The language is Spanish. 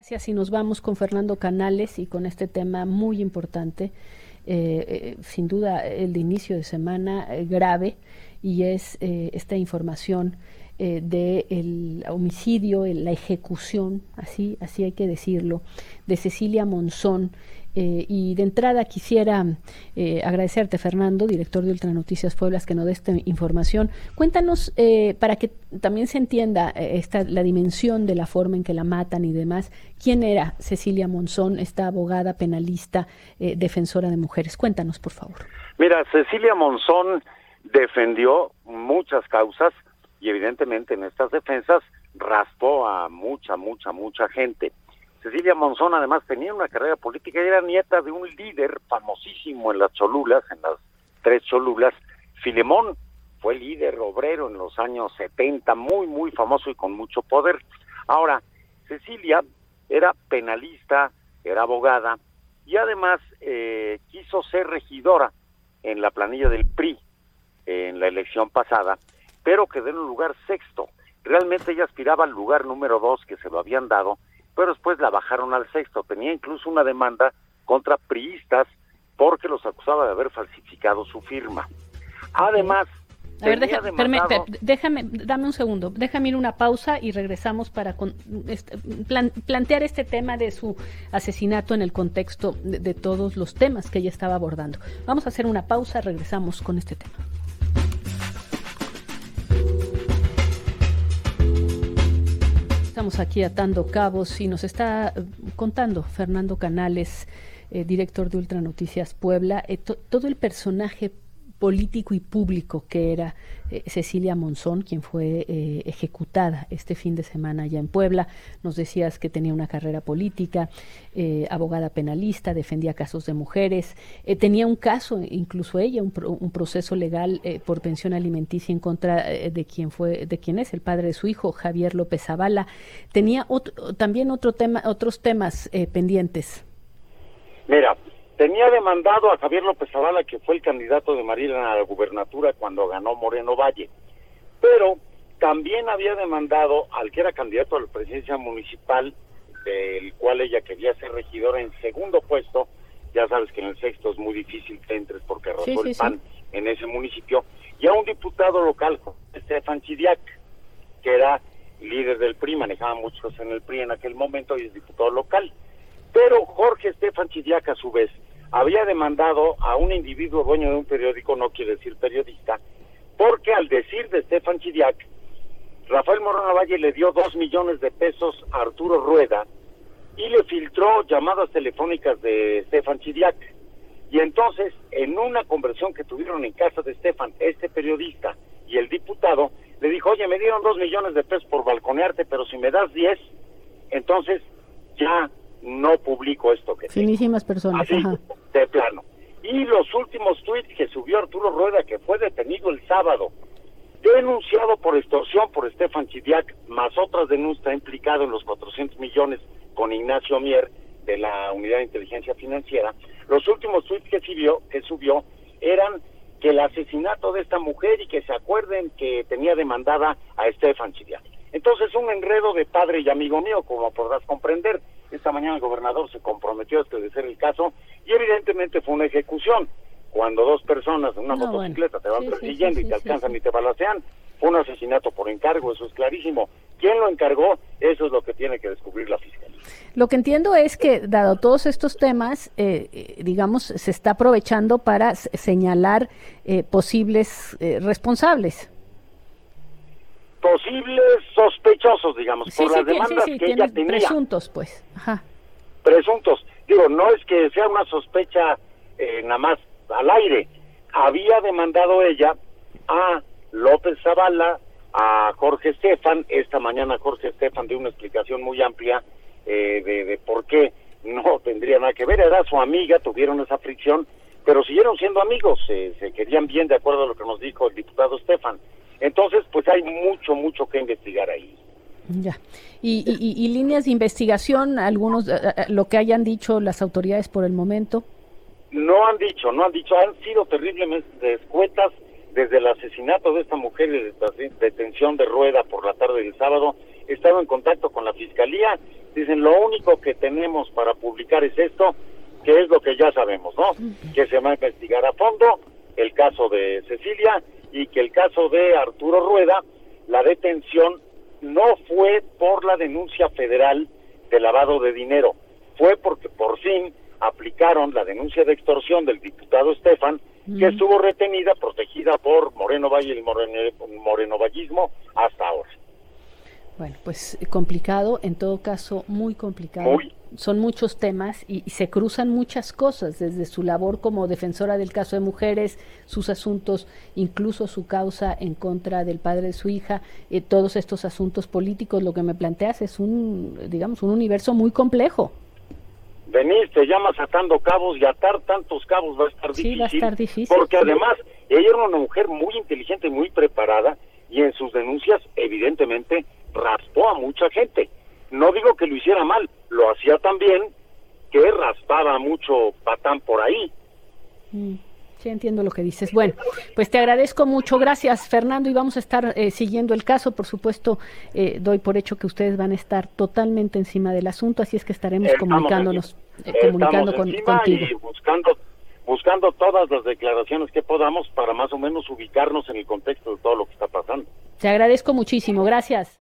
Sí, así nos vamos con Fernando Canales y con este tema muy importante, sin duda el de inicio de semana grave, y es esta información del homicidio, la ejecución, así hay que decirlo, de Cecilia Monzón. Y de entrada quisiera agradecerte, Fernando, director de Ultranoticias Puebla, que nos dé esta información. Cuéntanos, para que también se entienda la dimensión de la forma en que la matan y demás, ¿quién era Cecilia Monzón, esta abogada penalista, defensora de mujeres? Cuéntanos, por favor. Mira, Cecilia Monzón defendió muchas causas y evidentemente en estas defensas raspó a mucha gente. Cecilia Monzón además tenía una carrera política y era nieta de un líder famosísimo en las Cholulas, en las tres Cholulas. Filemón fue líder obrero en los años 70, muy famoso y con mucho poder. Ahora, Cecilia era penalista, era abogada y además quiso ser regidora en la planilla del PRI en la elección pasada, pero quedó en un lugar sexto. Realmente ella aspiraba al lugar número 2 que se lo habían dado, pero después la bajaron al sexto. Tenía incluso una demanda contra priistas porque los acusaba de haber falsificado su firma. Además, a ver, dame un segundo, déjame ir una pausa y regresamos para plantear este tema de su asesinato en el contexto de todos los temas que ella estaba abordando. Vamos a hacer una pausa, regresamos con este tema. Estamos aquí atando cabos y nos está contando Fernando Canales, director de Ultranoticias Puebla, todo el personaje político y público que era Cecilia Monzón, quien fue ejecutada este fin de semana allá en Puebla. Nos decías que tenía una carrera política, abogada penalista, defendía casos de mujeres, tenía un caso, incluso ella, un proceso legal por pensión alimenticia en contra de quien es el padre de su hijo, Javier López Zavala. Tenía también otros temas pendientes. Mira, tenía demandado a Javier López Zavala, que fue el candidato de Marina a la gubernatura cuando ganó Moreno Valle, pero también había demandado al que era candidato a la presidencia municipal, del cual ella quería ser regidora en segundo puesto. Ya sabes que en el sexto es muy difícil que entres porque arrasó el PAN en ese municipio, y a un diputado local, Estefan Chidiac, que era líder del PRI, manejaba muchos en el PRI en aquel momento y es diputado local. Pero Jorge Estefan Chidiac, a su vez, había demandado a un individuo dueño de un periódico, no quiere decir periodista, porque al decir de Estefan Chidiac, Rafael Moreno Valle le dio 2 millones de pesos a Arturo Rueda y le filtró llamadas telefónicas de Estefan Chidiac. Y entonces, en una conversación que tuvieron en casa de Estefan, este periodista y el diputado, le dijo: oye, me dieron 2 millones de pesos por balconearte, pero si me das 10, entonces ya no publico esto que finísimas personas, así, de plano. Y los últimos tweets que subió Arturo Rueda, que fue detenido el sábado, denunciado por extorsión por Estefan Chidiac, más otras denuncias, implicado en los 400 millones con Ignacio Mier de la Unidad de Inteligencia Financiera. Los últimos tweets que subió eran que el asesinato de esta mujer, y que se acuerden que tenía demandada a Estefan Chidiac. Entonces, un enredo de padre y amigo mío, como podrás comprender. Esta mañana el gobernador se comprometió a esclarecer el caso y evidentemente fue una ejecución. Cuando dos personas en una motocicleta te van persiguiendo y te alcanzan y te balacean, fue un asesinato por encargo, eso es clarísimo. ¿Quién lo encargó? Eso es lo que tiene que descubrir la Fiscalía. Lo que entiendo es que, dado todos estos temas, digamos, se está aprovechando para señalar posibles responsables. Posibles sospechosos, digamos, por las demandas que ella tenía. Presuntos, pues. Ajá. Presuntos. Digo, no es que sea una sospecha nada más al aire. Había demandado ella a López Zavala, a Jorge Estefan. Esta mañana Jorge Estefan dio una explicación muy amplia de por qué no tendría nada que ver. Era su amiga, tuvieron esa fricción, pero siguieron siendo amigos, se querían bien, de acuerdo a lo que nos dijo el diputado Estefan. Entonces, pues hay mucho que investigar ahí. Ya. ¿Y líneas de investigación, algunos, lo que hayan dicho las autoridades por el momento? No han dicho, han sido terriblemente escuetas desde el asesinato de esta mujer y la detención de Rueda por la tarde del sábado. he estado en contacto con la Fiscalía, dicen lo único que tenemos para publicar es esto, que es lo que ya sabemos, ¿no? Que se va a investigar a fondo el caso de Cecilia y que el caso de Arturo Rueda, la detención no fue por la denuncia federal de lavado de dinero, fue porque por fin aplicaron la denuncia de extorsión del diputado Estefan, que estuvo retenida, protegida por Moreno Valle y el morenovallismo hasta ahora. Bueno, pues complicado, en todo caso muy complicado. Son muchos temas y se cruzan muchas cosas, desde su labor como defensora del caso de mujeres, sus asuntos, incluso su causa en contra del padre de su hija, todos estos asuntos políticos. Lo que me planteas es un universo muy complejo. Denise, te llamas atando cabos y atar tantos cabos va a estar difícil. Sí, va a estar difícil. Porque además, ella era una mujer muy inteligente y muy preparada y en sus denuncias, evidentemente, raspó a mucha gente. No digo que lo hiciera mal, lo hacía tan bien que raspaba mucho patán por ahí. Sí, entiendo lo que dices. Bueno, pues te agradezco mucho. Gracias, Fernando, y vamos a estar siguiendo el caso. Por supuesto, doy por hecho que ustedes van a estar totalmente encima del asunto, así es que estaremos comunicando contigo. Y buscando todas las declaraciones que podamos para más o menos ubicarnos en el contexto de todo lo que está pasando. Te agradezco muchísimo. Gracias.